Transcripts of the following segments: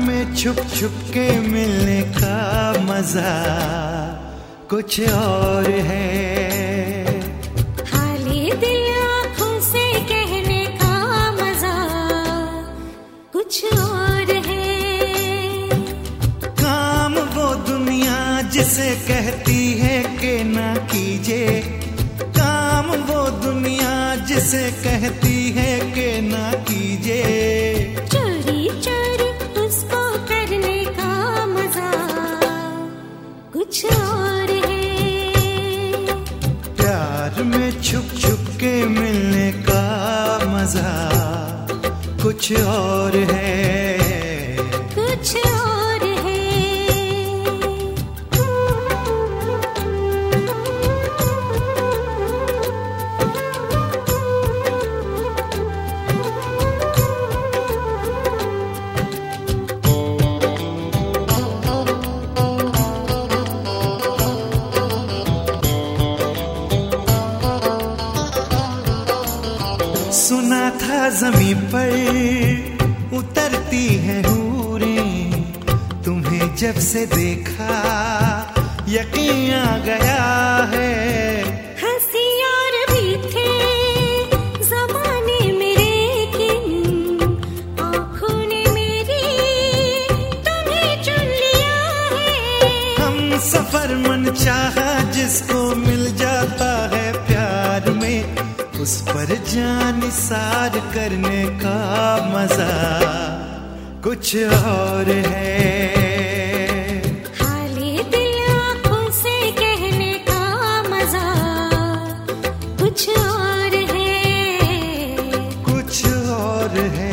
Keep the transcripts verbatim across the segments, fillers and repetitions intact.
में छुप छुप के मिलने का मजा कुछ और है। हाले दिल आँखों से कहने का मजा कुछ और है। काम वो दुनिया जिसे कहती है कि ना कीजिए, काम वो दुनिया जिसे कहती है कि ना कीजिए। चोरी चोरी उसको करने का मजा कुछ और है। प्यार में छुप छुप के मिलने का मजा कुछ और है, कुछ और है। सुना था ज़मीं पर उतरती है हूरें, तुम्हें जब से देखा यकीन आ गया है। हंसी और भी थे ज़माने मेरे, लेकिन आँखों ने मेरी तुम्हें चुन लिया है। हम सफर मन चाहा जिसको मिल जाता है प्यार में, उस पर जान निसार करने का मजा कुछ और है। हाले दिल आँखों से कहने का मजा कुछ और है, कुछ और है।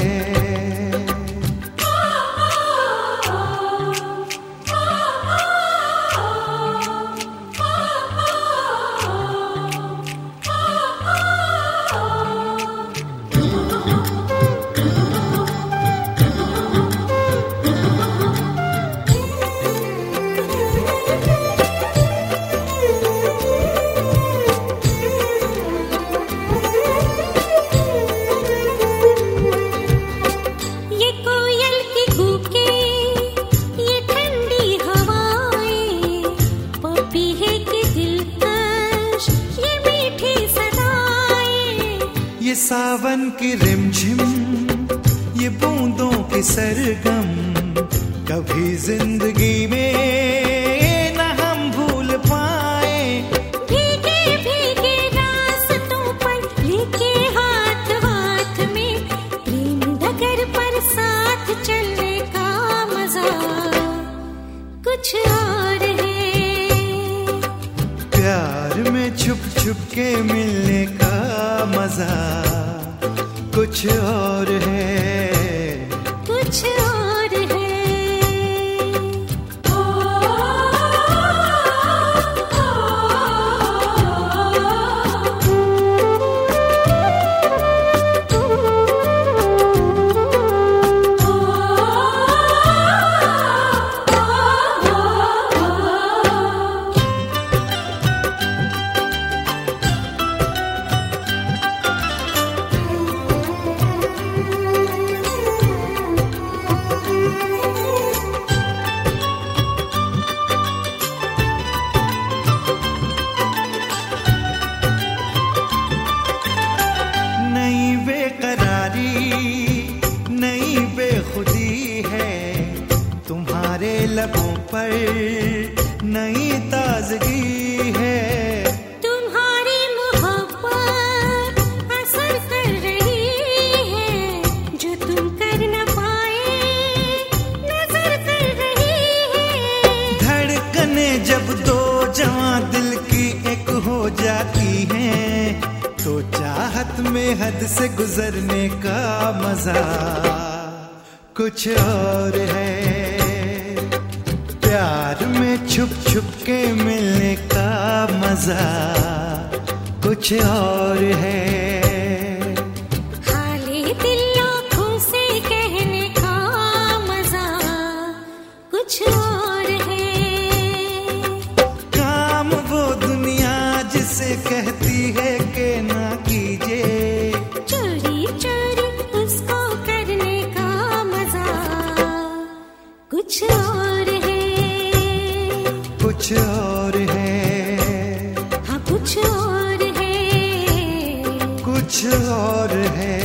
ये सावन की रिमझिम, ये बूंदों की सरगम, कभी जिंदगी में न हम भूल पाए। भीगे भीगे रास्तों पर लेके हाथ हाथ में, प्रेम डगर पर साथ चलने का मजा कुछ और है। प्यार में छुप छुप के मिलने का मजा कुछ और है, कुछ और है। तुम्हारे लबों पर नई ताजगी है। तुम्हारी मोहब्बत असर कर रही है, जो तुम कर न पाए नजर कर रही है। धड़कने जब दो जवां दिल की एक हो जाती हैं, तो चाहत में हद से गुजरने का मजा कुछ और है। प्यार में छुप छुप के मिलने का मजा कुछ और है। हाले दिल आँखों से कहने का मजा कुछ और है। काम वो दुनिया जिसे कहती है कि ना कीजिए, चोरी चोरी उसको करने का मजा कुछ और है, कुछ और है, हाँ कुछ और है, कुछ और है।